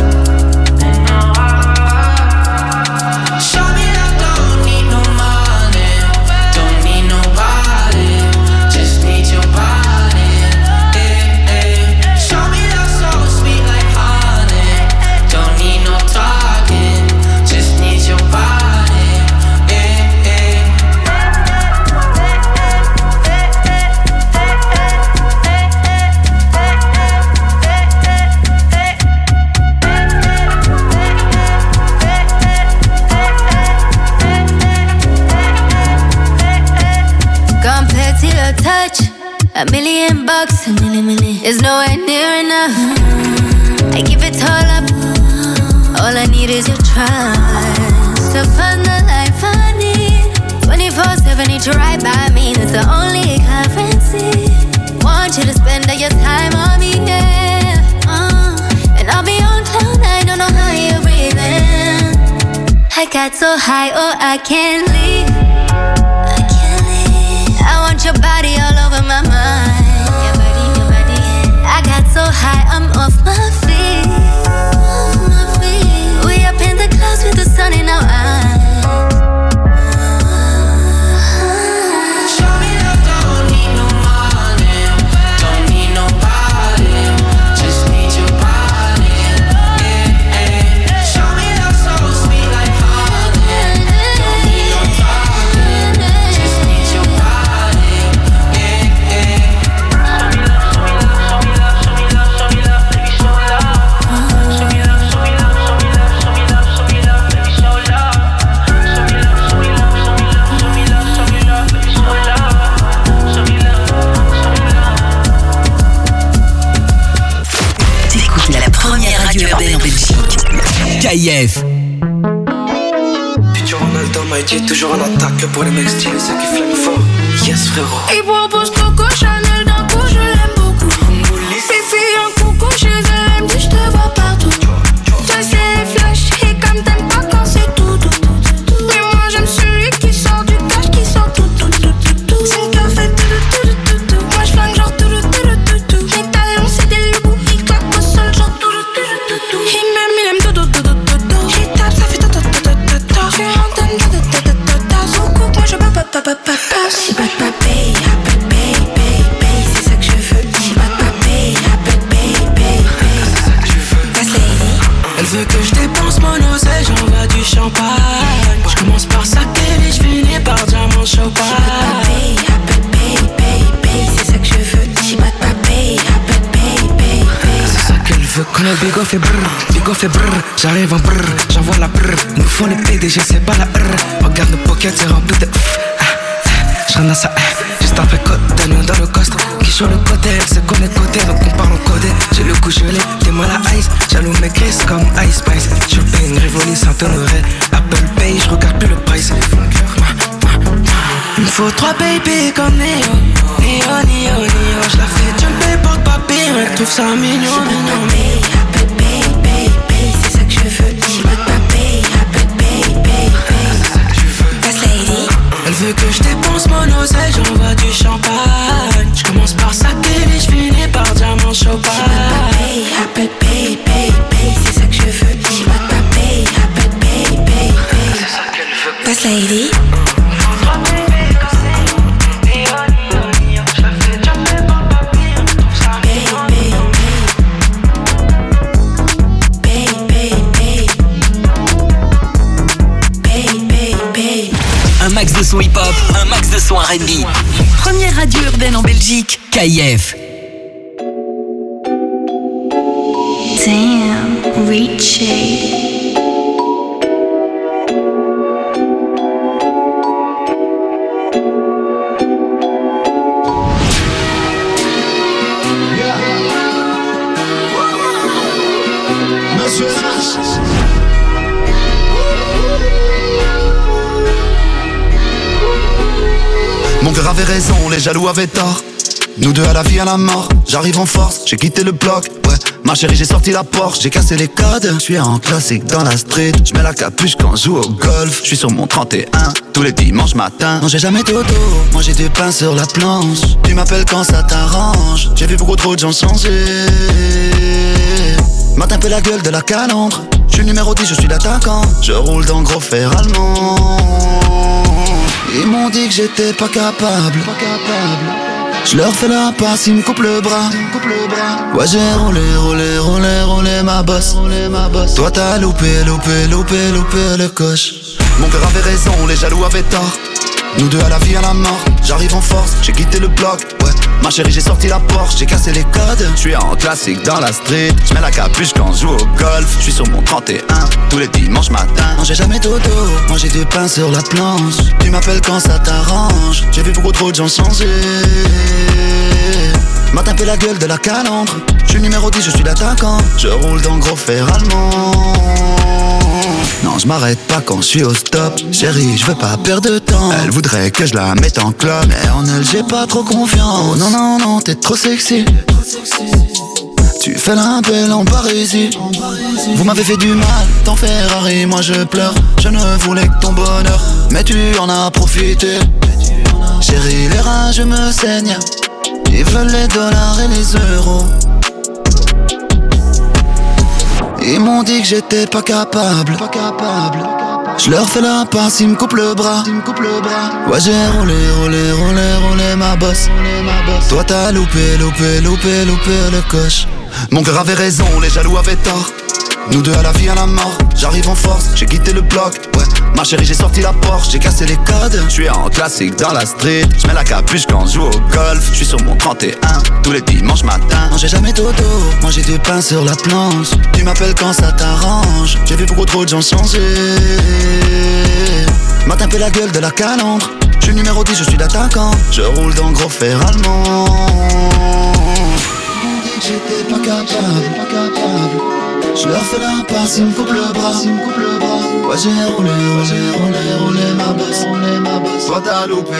$1 million, a million, is nowhere near enough. I give it all up. All I need is your trust to find the life I need. 24/7, need you right by me. That's the only currency. Want you to spend all your time on me, yeah. And I'll be on cloud nine, don't know how you're breathing. I got so high, oh I can't leave. I want your body all over my mind. Your body. I got so high, I'm off my feet. We up in the clouds with the sun in our eyes. KIF. Futur Ronaldo m'a dit toujours en attaque pour les mecs stylés, ceux qui flènent fort. Yes frérot. Il propose Coco Chanel d'un coup, je l'aime beaucoup. Les filles en coucou chez elles, elle me dit je te vois partout. Toi c'est flash et comme t'aimes pas quand c'est tout. Mais moi j'aime celui qui sort du cash, qui sort tout. C'est une café tout. Moi je flingue genre tout. Mes talons c'est des loups, ils claquent au sol genre tout. Il aime tout. Il tape, ça fait tout. Je suis en train de son coupe, moi je pas. Si pas de papé, c'est ça que je veux. Si pas de papé, passe lady. Elle veut que je dépense mon oseille, j'envoie du champagne. Je commence par saquer et je finis par diamant champagne. C'est ça que je veux. Si pas de papé, c'est ça qu'elle veut. Quand le bigo fait brrr, j'arrive en brrr, j'envoie la brrr. Nous font les PDG, c'est pas la R. Regarde nos pockets, c'est rempli de j'ramasse ça, juste après côte, nous dans le coste. Qui sur le côté, elle se connaît côté, donc on parle en codé. J'ai le cou gelé, t'es mal à ice, jaloux mes grises comme Ice Spice. Je paye une Rivoli Saint-Honoré, Apple Pay, j'regarde plus le price. Il me faut 3 baby comme Neo, je la fais jumper porte papier, elle trouve ça mignon. c'est ça que je veux. Si pas de papé, passe lady. Elle veut que je dépense mon oseille, j'envoie du champagne. Je commence par saquer et je finis par diamant champagne. Apple Pay, c'est ça que je veux. Si pas de papé, c'est ça qu'elle veut. passe lady. Un max de son hip-hop, un max de son R&B. Première radio urbaine en Belgique. KIF. Damn, Richie. Mon cœur avait raison, les jaloux avaient tort. Nous deux à la vie, à la mort. J'arrive en force, j'ai quitté le bloc. Ouais, ma chérie, j'ai sorti la Porsche, j'ai cassé les codes. J'suis en classique dans la street. J'mets la capuche quand je joue au golf. J'suis sur mon 31 tous les dimanches matin. Non, j'ai jamais dodo, moi j'ai du pain sur la planche. Tu m'appelles quand ça t'arrange. J'ai vu beaucoup trop de gens changer. Matin fait la gueule de la calandre. J'suis numéro 10, je suis l'attaquant. Je roule dans gros fer allemand. Ils m'ont dit que j'étais pas capable. Je leur fais la passe, ils me coupent le bras. Ouais, j'ai roulé ma bosse. Toi t'as loupé le coche. Mon cœur avait raison, les jaloux avaient tort. Nous deux à la vie, à la mort. J'arrive en force, j'ai quitté le bloc. Ouais, ma chérie, j'ai sorti la Porsche, j'ai cassé les codes. J'suis en classique dans la street. J'mets la capuche quand je joue au golf. J'suis sur mon 31 tous les dimanches matin. Non, j'ai jamais dodo, moi j'ai du pain sur la planche. Tu m'appelles quand ça t'arrange. J'ai vu beaucoup trop de gens changer. M'a tapé la gueule de la calandre. J'suis numéro 10, je suis l'attaquant. Je roule dans gros fer allemand. Non, je m'arrête pas quand je suis au stop. Chérie, je veux pas perdre de temps. Elle voudrait que je la mette en club, mais en elle j'ai pas trop confiance. Oh, non, t'es trop sexy. Tu fais la belle en Parisie. Vous m'avez fait du mal, t'en Ferrari, moi je pleure. Je ne voulais que ton bonheur, mais tu en as profité. Chérie, les rages me saignent. Ils veulent les dollars et les euros. Ils m'ont dit que j'étais pas capable. Je leur fais la passe, ils me coupent le bras. Ouais, j'ai roulé ma bosse. Toi t'as loupé le coche. Mon cœur avait raison, les jaloux avaient tort. Nous deux à la vie, à la mort. J'arrive en force, j'ai quitté le bloc. Ouais, ma chérie, j'ai sorti la Porsche, j'ai cassé les codes. J'suis en classique dans la street. J'mets la capuche quand je joue au golf. J'suis sur mon 31 tous les dimanches matin. Non, j'ai jamais dodo, moi j'ai du pain sur la planche. Tu m'appelles quand ça t'arrange. J'ai vu beaucoup trop de gens changer. M'a tapé la gueule de la calandre. J'suis numéro 10, je suis l'attaquant. Je roule dans gros fer allemand. J'étais pas capable. Je leur fais la passe, ils me coupent le bras. Ouais j'ai roulé ma bosse. Toi t'as loupé.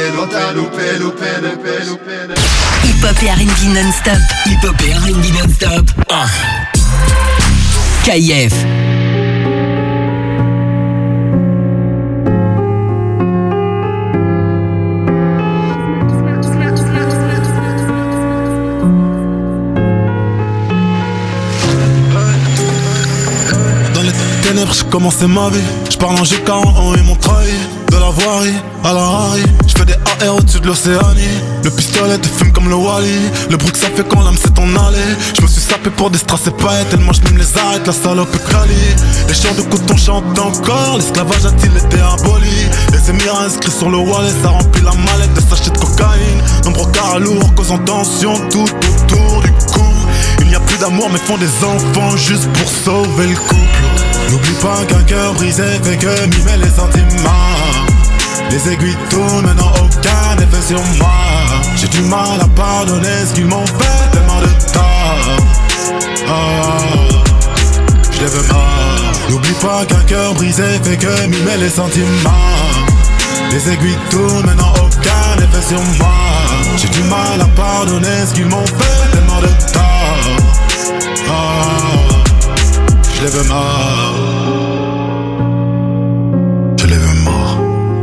Hip-hop et R&B non-stop. Hip-hop et R&B non-stop. KIF. J'ai commencé ma vie, j'parle en G40 et mon trahi. De la voirie à la Harry, j'fais des AR au-dessus de l'Océanie. Le pistolet te fume comme le Wally. Le bruit que ça fait quand l'âme s'est en allée. J'me suis sapé pour des strass et paillettes. Tellement j'm'aime les arrête, la salope est quali. Les champs de coton chantent encore. L'esclavage a-t-il été aboli? Les émirats inscrits sur le wallet, ça remplit la mallette de sachets de cocaïne. Nombreux carats lourds causant tension tout autour du cou. Il n'y a plus d'amour mais font des enfants juste pour sauver le couple. N'oublie pas qu'un cœur brisé fait que mimer les sentiments. Les aiguilles tournent, mais n'ont aucun effet sur moi. J'ai du mal à pardonner ce qu'ils m'ont fait, tellement de tort. Je les veux mort. N'oublie pas qu'un cœur brisé fait que mimer les sentiments. Les aiguilles tournent, mais n'ont aucun effet sur moi. J'ai du mal à pardonner ce qu'ils m'ont fait, tellement de tort. Je les veux mort. Je les veux mort.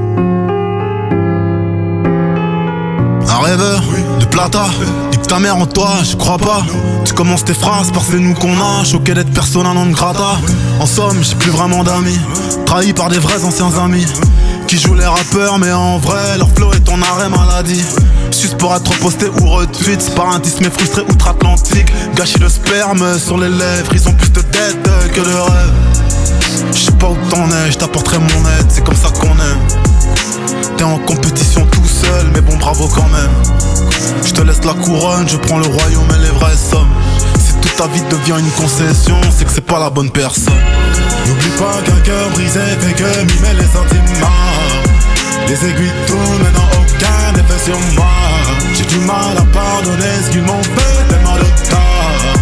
Un rêveur de plata, nique ta mère en toi, je crois pas. Tu commences tes phrases par c'est nous qu'on a, choqué d'être persona non grata. En somme, j'ai plus vraiment d'amis, trahi par des vrais anciens amis qui jouent les rappeurs mais en vrai leur flow est en arrêt maladie. Juste pour être posté ou retweet, c'est par un tisme frustré outre-Atlantique. Gâcher le sperme sur les lèvres, ils ont plus de dettes que de rêves. Je sais pas où t'en es, je t'apporterai mon aide, c'est comme ça qu'on aime. T'es en compétition tout seul, mais bon bravo quand même. Je te laisse la couronne, je prends le royaume et les vraies sommes. Si toute ta vie devient une concession, c'est que c'est pas la bonne personne. N'oublie pas qu'un cœur brisé fait que mimer les sentiments. Les aiguilles tournent mais n'ont aucun effet sur moi. J'ai du mal à pardonner ce qu'ils m'ont fait, tellement de tort.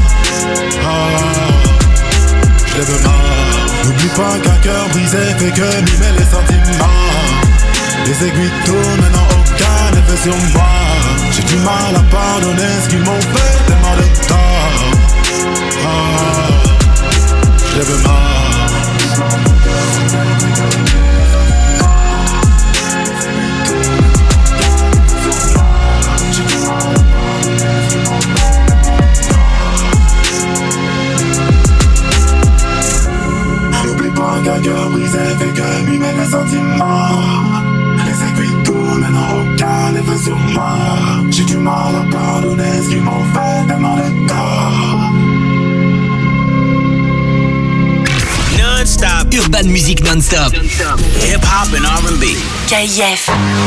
Je les veux mort. N'oublie pas qu'un cœur brisé fait que mimer les sentiments. Les aiguilles tournent mais n'ont aucun effet sur moi. J'ai du mal à pardonner ce qu'ils m'ont fait, tellement de tort. Je les veux mort. Qu'un cœur brisé fait que mimer les sentiments. Les aiguilles tournent mais n'ont aucun effet sur moi. J'ai du mal à pardonner ce qu'ils m'ont fait, tellement de tort. Non-stop, urban music non-stop. Hip-hop and R&B. KIF.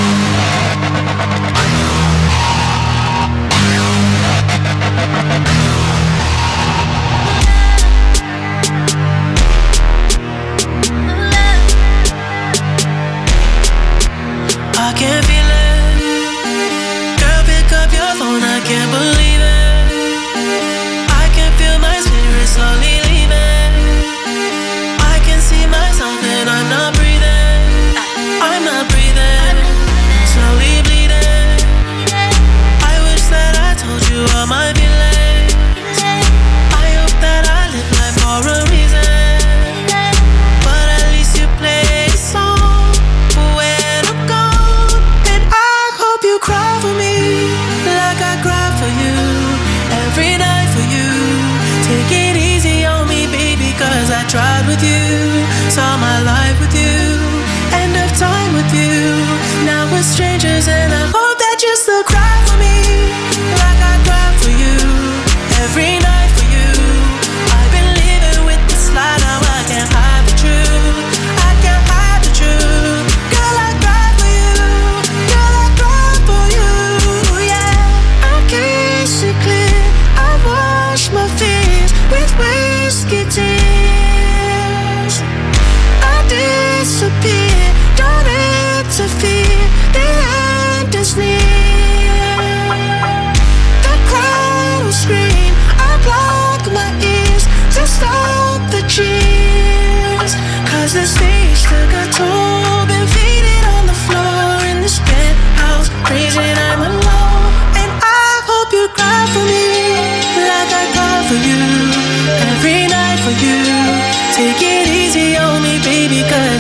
I can feel it. Girl, pick up your phone, I can't believe it. I can feel my spirit slowly leaving. I can see myself and I'm not breathing. I'm not breathing. Slowly bleeding. I wish that I told you all my feelings. I hope that I live life for a reason. But at least you play a song where to go. You cry for me like I cry for you every night for you. Take it easy on me, baby, cause I tried with you. Saw my life with you, end of time with you. Now we're strangers and I hope that you still cry for me like I cry for you every night for you. I've been living with this lie, now I can't hide the truth. I can't hide the truth. Girl, I cry for you. Girl, I cry for you, yeah. I can't see clear. I wash my fears with whiskey tears. I disappear, don't interfere. The end is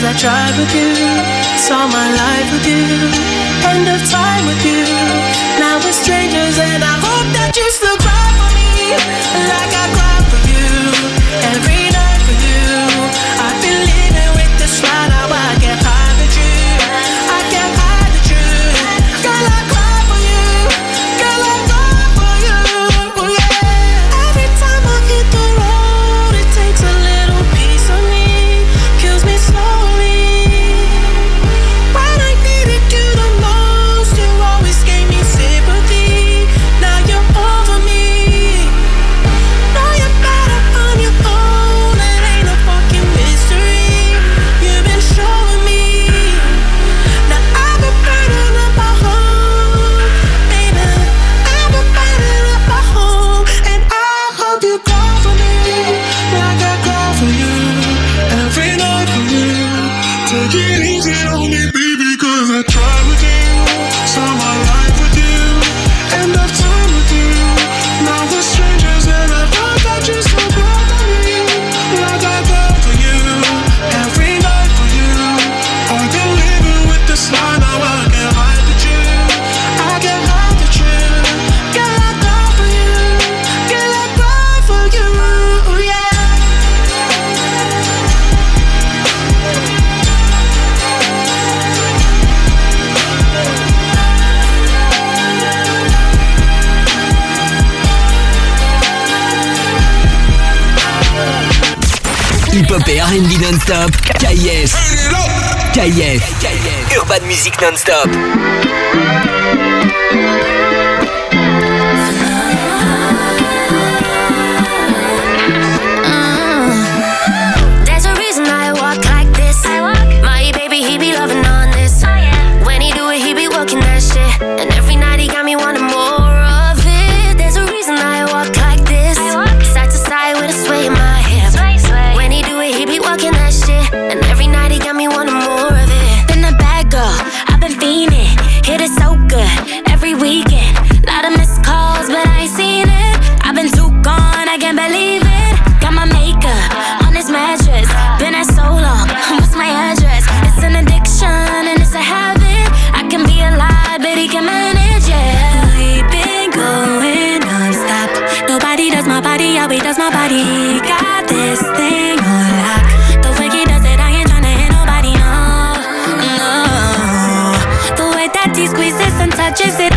I tried with you, saw my life with you, end of time with you. Now we're strangers and I hope that you still cry for me like I cry for you, every night for you. I've been living with this lie, now I can't hide the truth, I can't hide the truth. Girl, I cry for you, girl, I cry for you, yeah. Every time I hit the road, it takes a little piece of me, kills me slowly. When I needed you the most, you always gave me sympathy. Now you're over me. Now you're better on your own. It ain't a fucking mystery. You've been showing me. Now I've been burning up my home, baby. I've been burning up my home, and I hope you call for me like I call for you every night for you. Take it easy on me, baby, 'cause I tried with you, saw my life with you, end of time with you. Now we're strangers and I hope that you still call for me like I call for you every night for you. I've been living with this lie, now I can't hide the truth, I can't hide the truth. Girl, I call for you, girl, I cry for you, yeah. Hip-hop et R&B non-stop. KIF. Urban Music non-stop. There's a reason I walk like this. My baby, he be loving on this. When he do it, he be working that shit. And every night he got me wanting more of it. There's a reason I walk like this. Side to side with a sway in my hip. When he do it, he be working that shit. And every night he got me wanting more of it. Been a bad girl, I've been fiending. Hit it so good, every weekend. Lot of missed calls, but I ain't seen it. I've been too gone, I can't believe it. Got my makeup on this mattress. Been at so long, what's my address? It's an addiction and it's a habit. I can be a lie, but he can manage, yeah. We've been going non-stop. Nobody does my body, how he does my body. He got this thing on lock. The way he does it, I ain't tryna hit nobody, no, no. The way that he squeezes and touches it,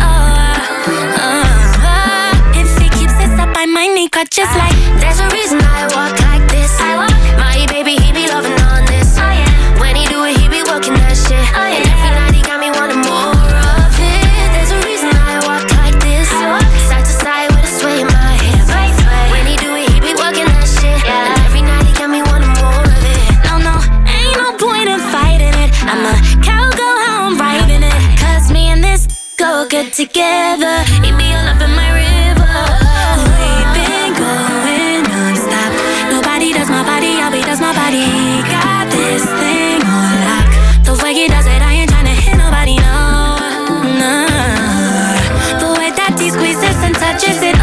if he keeps this up, I might need crutches like. There's a reason I walk like this. My baby, he be loving on this. When he do it, he be working that shit. And every night he got me wanting more of it. There's a reason I walk like this. Side to side with a sway in my hip. When he do it, he be working that shit. And every night he got me wanting more of it. No, ain't no point in fighting it. I'm a cowgirl, how I'm riding it. 'Cause me and this go good together. He be all up in my river. We've been going non-stop. Nobody does my body, how he does my body. He got this thing on lock. The way he does it, I ain't tryna hit nobody, no, no. The way that he squeezes and touches it,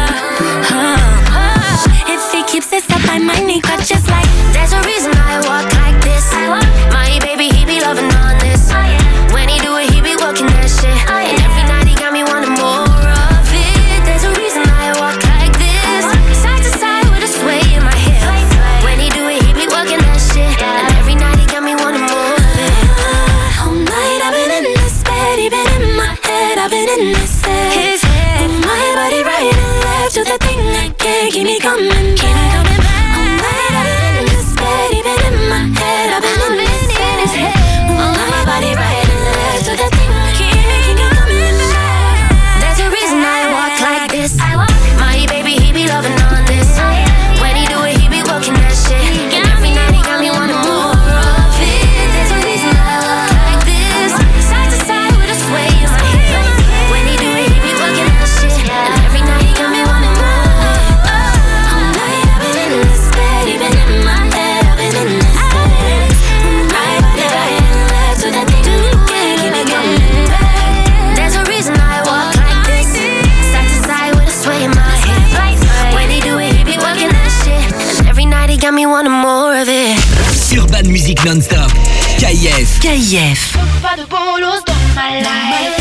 if he keeps this up, I might need crutches like. There's a reason I walk like this. My baby, he be loving on this. When he do it, he be working that shit. And every night he got me wanting more of it. There's a reason I walk like this. Side to side with a sway in my hip. When he do it, he be working that shit. And every night he got me wanting more of it. All night I've been in this bed, he been in my head, I've been in this head. His head, my body right and left to the thing that can't keep me coming back. All night I've been in this bed, he been in my head, I've been in this head. My body right and left to the thing that can't keep me coming back. There's a reason I walk like this. My baby, he be loving on this. When he do it, he be working that shit. And every night he got me wanting more of it. There's a reason I walk like this. Side to side with a sway in my hip. When he do it, he be working that shit. And every night he got me wanting more of it. All night I've been in this bed, he been in my head, I've been in this head. My body right and left to the thing that can't keep me coming back. There's a reason I walk like this. Side to side with a sway in my hip. When he do it, he be working that shit. And every night he got me wanting more of it. Urban Urban Music Non-Stop. KIF. KIF. Pas de bolos dans ma life.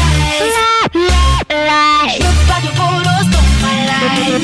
Je veux pas de bolos dans ma life.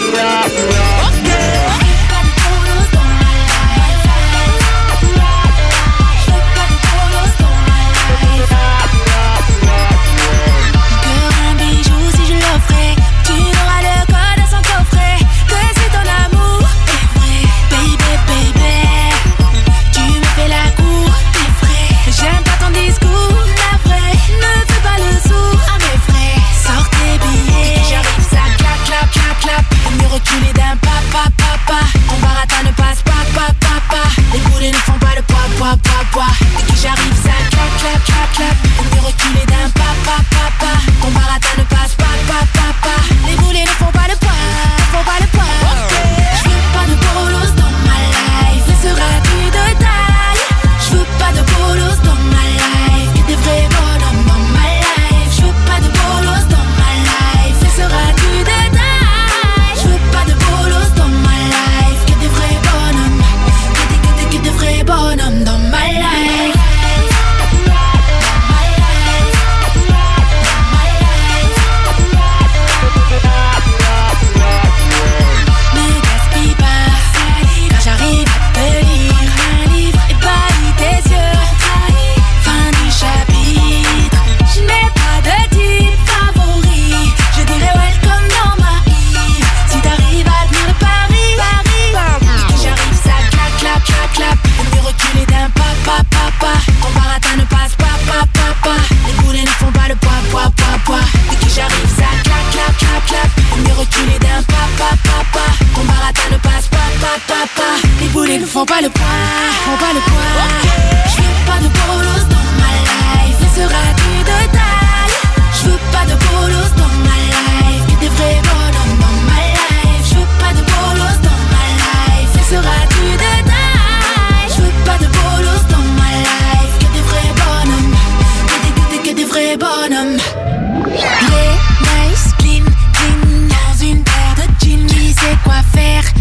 Dès que j'arrive ça clap clap clap clap. On est reculé d'un pa pa pa pa. Ton baratin ne passe pas pa pa pa. Les boulets ne font pas le poids, font pas le poids. Je veux pas de bolos dans ma life. Ne seras-tu de taille? Je veux pas de bolos dans ma life. Que des vrais bonhommes dans ma life. Je veux pas de bolos dans ma life. Ne seras-tu de taille? Je veux pas de bolos dans ma life. Que des vrais bonhommes. Que des vrais bonhommes dans ma life. Ton baratin ne passe pas, pa, pa, pa. Les boulets ne font pas le poids, poids, poids, poids. Dès que j'arrive, ça clap, clap, clap, clap. On est reculé d'un pas, pa, pa, pa. Ton baratin ne passe pas, pa, pa, pa. Les boulets ne font pas le poids, font pas le poids. Je veux pas de bolos dans ma life. Ne seras-tu de taille? Je veux pas de bolos dans ma life. Que des vrais bonhommes dans ma life. Je veux pas de bolos dans ma life. Ne seras-tu de taille? Je veux pas de bolos dans ma life. Que des vrais bonhommes. Que des vrais bonhommes. Il est nice, clean, clean. Dans une paire de jeans, il sait quoi faire.